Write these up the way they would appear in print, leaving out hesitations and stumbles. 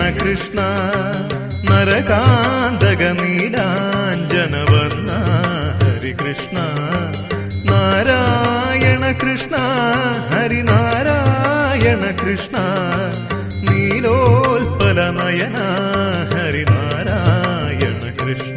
കൃഷ്ണ നരകാന്തക നീലാഞ്ജനവർണ്ണ ഹരികൃഷ്ണ നാരായണ കൃഷ്ണ ഹരിനാരായണ കൃഷ്ണ നീലോൽപല നയന ഹരിനാരായണ കൃഷ്ണ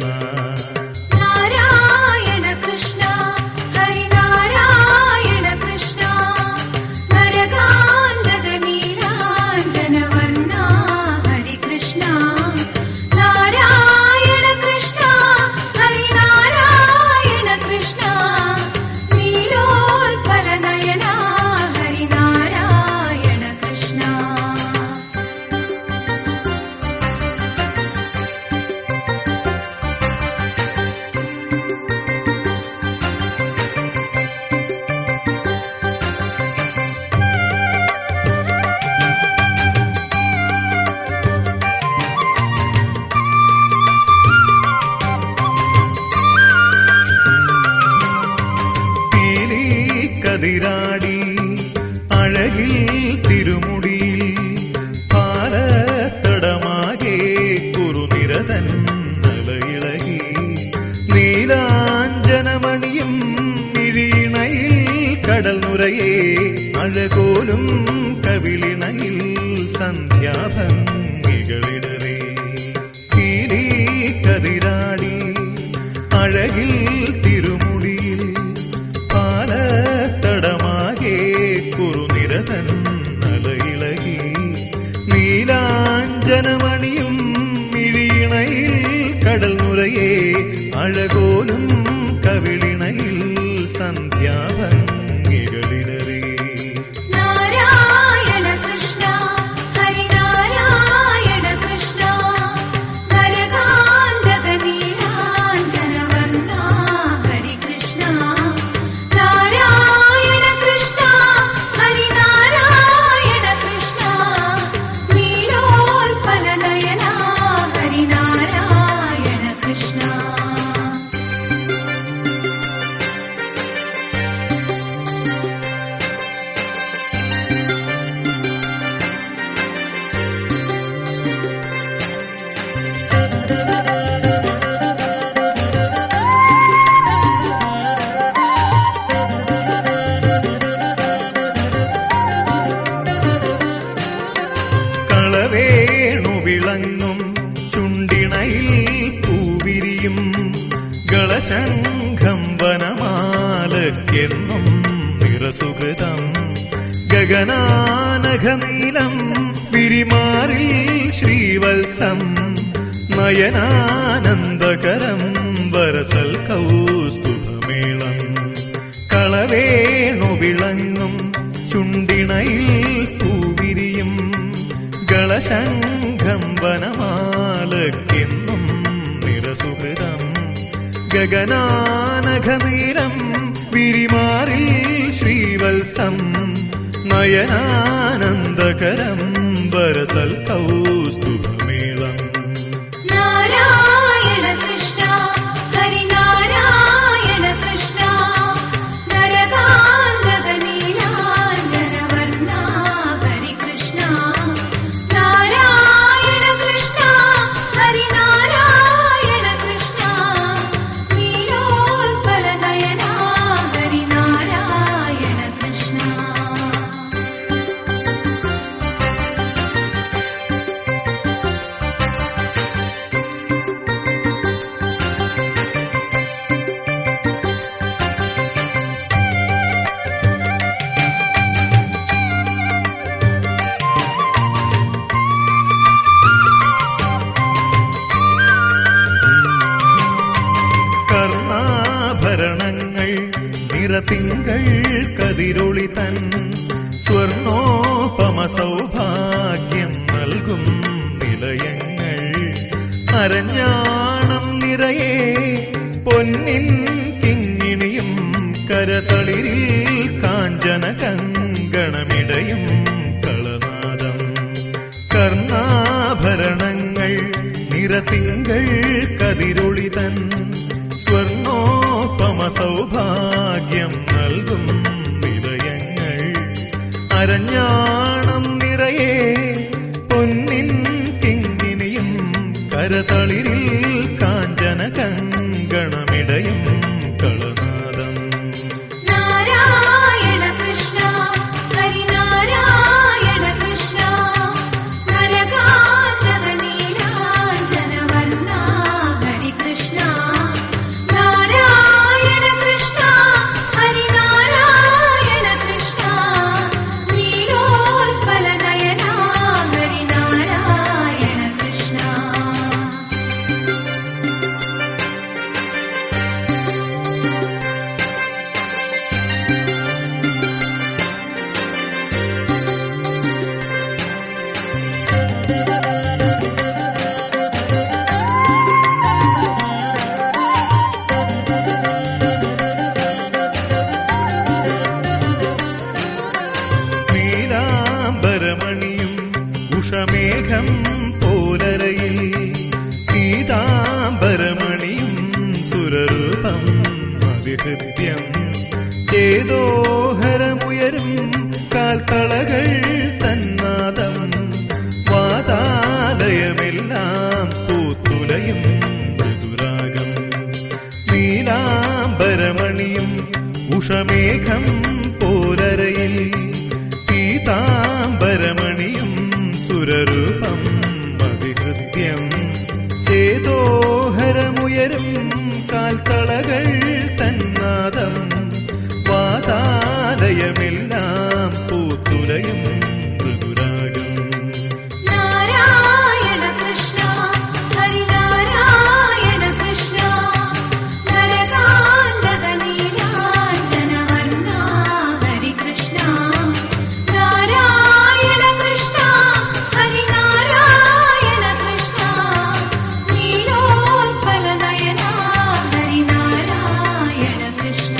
കതിരാടി അഴകിൽ തിരുമുടിയിൽ പാലത്തടമാകെ കുറുനിരതൻ നലയിളകി നീലാഞ്ജനമണിയും മിഴിയിണയിൽ കടൽ നുരയെ അഴകോലും കവിളിണയിൽ സന്ധ്യാഭംഗികളിടറി പീലി കതിരാടി അഴകിൽ തിരുമുടിയിൽ പാലത്തടമാകെ കുറുനിരതൻ നലയിളകി നീലാഞ്ജനമണിയും മിഴിയിണയിൽ കടൽ നുരയെ അഴകോലും കവിളിണയിൽ സന്ധ്യാഭംഗികളിടറി വേണുവിളങ്ങും ചുണ്ടിണയിൽ പൂവിരിയും ഗളശംഖം വനമാലയ്ക്കെന്നും നിറസുഹൃതം ഗഗനാനഘനീലം വിരിമാറിൽ ശ്രീവത്സം നയനാനന്ദകരം വരസൽ കൗസ്തുഭമേളം കളവേണുവിളങ്ങും ചുണ്ടിണയിൽ പൂവിരിയും ഗളശംഖം വനമാലയ്ക്കെന്നും നിറസുഹൃതം ഗഗനാനഘനീലം വിരിമാറിൽ ശ്രീവത്സം നയനാനന്ദകരം വരസൽ കൗസ്തുഭമേളം കർണാഭരണങ്ങൾ നിറതിങ്കൾ കതിരൊളി തൻ സ്വർണോപമ സൗഭാഗ്യം നൽകും നിലയങ്ങൾ അരഞ്ഞാണം നിറയെ പൊന്നിൻ കിങ്ങിണിയും കരതളിരിൽ കാഞ്ചന കങ്കണമിടയും കളനാദം കർണാഭരണങ്ങൾ നിറതിങ്കൾ കതിരൊളി തൻ സ്വർണോപമ സൗഭാഗ്യം നൽകും നിലയങ്ങൾ അരഞ്ഞാണം നിറയെ പൊന്നിൻ കിങ്ങിണിയും കരതളിരിൽ കാഞ്ചന കങ്കണമിടയും കളനാദം. നാരായണ കൃഷ്ണ ഹരിനാരായണ കൃഷ്ണ നരകാന്തക നീലാഞ്ജനവർണ്ണ ഹരികൃഷ്ണ. നാരായണ കൃഷ്ണ ഹരിനാരായണ കൃഷ്ണ നീലോത്പല നയന ഹരിനാരായണ കൃഷ്ണ. നീലാംബരമണിയും ഉഷമേഘം പോലരയിൽ പീതാംബരമണിയും സുരരൂപം അതിഹൃദ്യം. ചേതോഹരമുയരും കാൽത്തളകൾ തന്നാദം. വാതാലയമെല്ലാം പൂത്തുലയും മൃദുരാഗം. നീലാംബരമണിയും ഉഷമേഘം പോലരയിൽ പീതാംബരമണിയും സുരരൂപം അതിഹൃദ്യം. ചേതോഹരമുയരും കാൽത്തളകൾ തന്നാദം. വാതാലയമെല്ലാം പൂത്തുലയും മൃദുരാഗം. നാരായണ കൃഷ്ണ ഹരിനാരായണ കൃഷ്ണ നരകാന്തക നീലാഞ്ജനവർണ്ണ ഹരികൃഷ്ണ. നാരായണ കൃഷ്ണ ഹരിനാരായണ കൃഷ്ണ നീലോത്പല നയന ഹരിനാരായണ കൃഷ്ണ.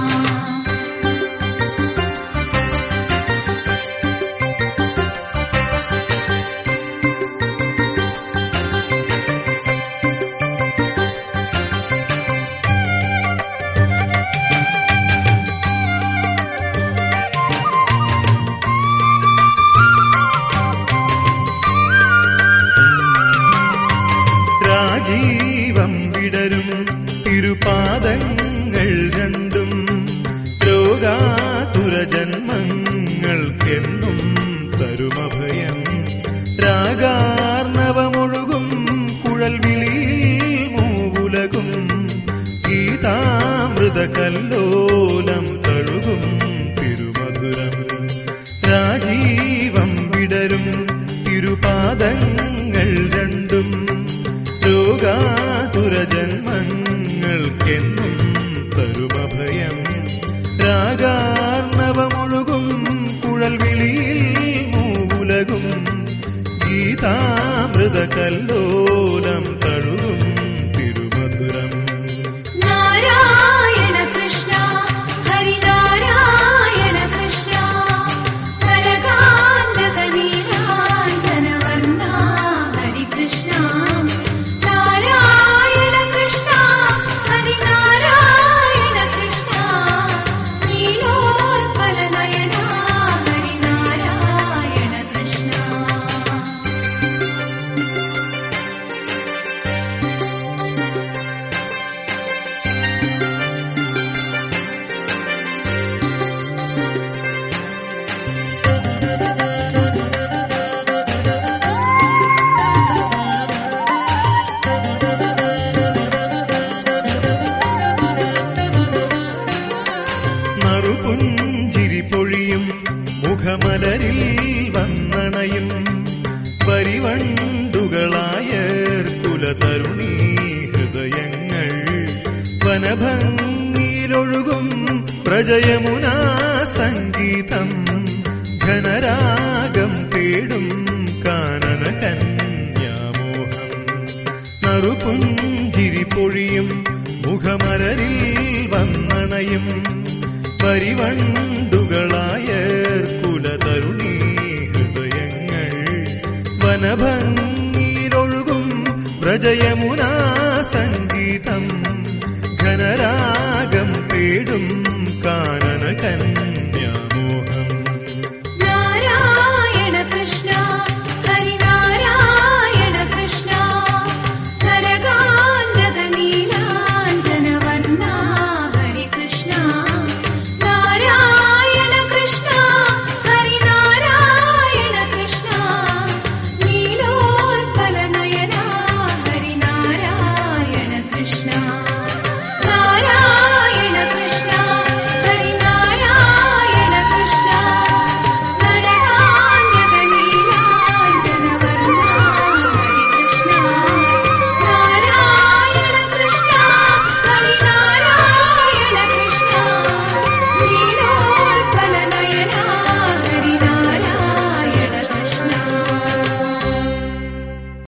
രാജീവം വിടരും തിരുപാദങ്ങൾ രണ്ടും രോഗാതുരജന്മങ്ങൾക്കെന്നും തരുമഭയം. രാഗാർണവമൊഴുകും കുഴൽവിളിയിൽ മൂവുലകും ഗീതാമൃതകല്ലോലം തഴുകും തിരുമധുരം. രാജീവം വിടരും തിരുപാദങ്ങൾ രണ്ടും രോഗാതുരജന്മങ്ങൾക്കെന്നും തരുമഭയം. രാഗാർണവമൊഴുകും കുഴൽവിളിയിൽ മൂവുലകും ഗീതാമൃതകല്ലോലം തഴുകും തിരുമധുരം. നാരായണ കൃഷ്ണ ഹരിനാരായണ കൃഷ്ണ നരകാന്തക നീലാഞ്ജനവർണ്ണ ഹരികൃഷ്ണ. നാരായണ കൃഷ്ണ ഹരിനാരായണ കൃഷ്ണ നീലോത്പല നയന ഹരിനാരായണ കൃഷ്ണ. നറുപുഞ്ചിരി പൊഴിയും മുഖമലരിൽ വന്നണയും പരിവണ്ടുകളായ കുലതരുണീ ഹൃദയങ്ങൾ. വനഭംഗിയിലൊഴുകും പ്രജയമുനാ സംഗീതം. ഘനരാഗം തേടും കാനന കന്യാമോഹം. നറുപുഞ്ചിരി പൊഴിയും മുഖമലരിൽ വന്നണയും പരിവണ്ടുകളായ കുലതരുണീ ഹൃദയങ്ങൾ. വനഭംഗിയിലൊഴുകും വ്രജയമുനാ സംഗീതം. ഘനരാഗം തേടും കാനന കന്യാ